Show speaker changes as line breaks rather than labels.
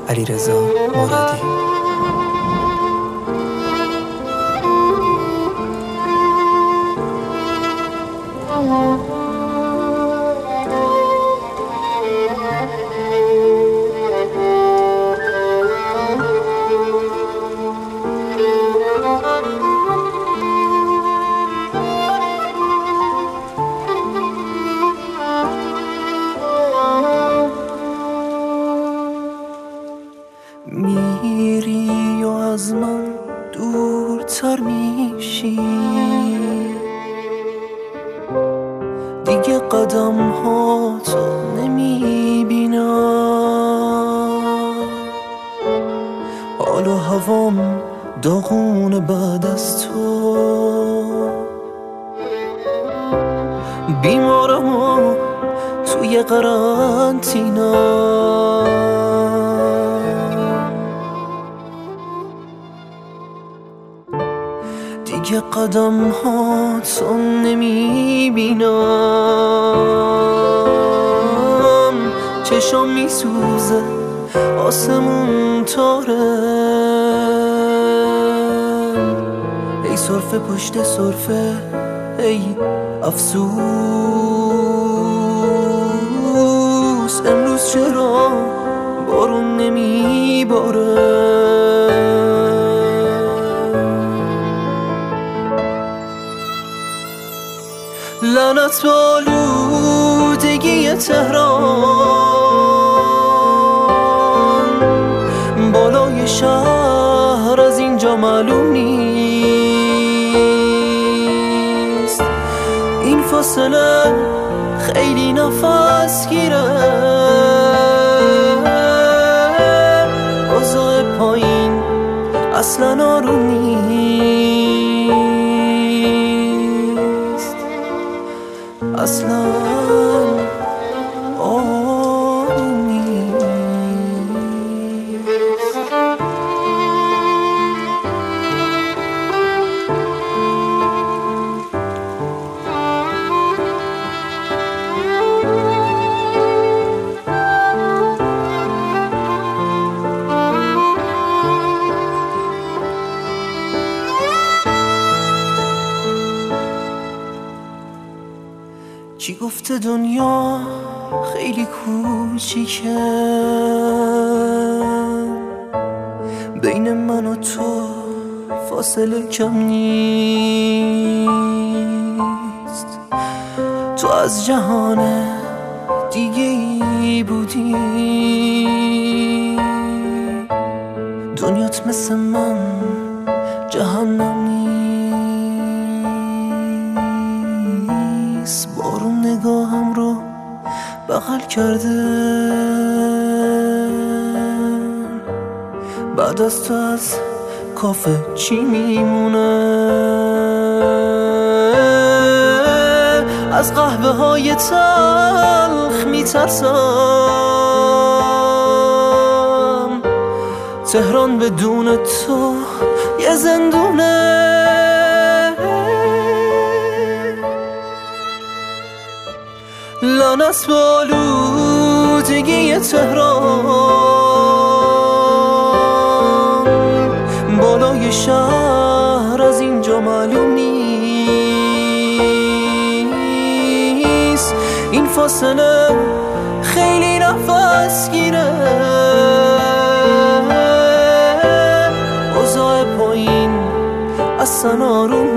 علیرضا مرادی. میری و از من دورتر میشی، دیگه قدم ها تو نمیبینم، حال و هوام داغون بعد از تو، بیمارم و توی قرنطینه، دیگه قدم ها تو نمیبینم، چشم میسوزه آسمون تاره، ای صرفه پشت صرفه ای افسوس، امروز چرا بارون نمیباره، لعنت به آلودگی تهران، بالای شهر از اینجا معلوم نیست، این فاصله خیلی نفس گیره، اوضاع پایین اصلا آروم نیست، اصلا آروم نیست. کی گفته دنیا خیلی کوچیکه، بین من و تو فاصله کم نیست، تو از جهان دیگه ای بودی، دنیات مثل من جهنم نیست، بارون نگاهم رو بغل کرده، بعد از تو از کافه چی میمونه، از قهوه های تلخ میترسم، تهران بدون تو یه زندونه، لعنت به آلودگی تهران، بالای شهر از اینجا معلوم نیست، این فاصله خیلی نفس گیره، اوضاع پایین اصلا آروم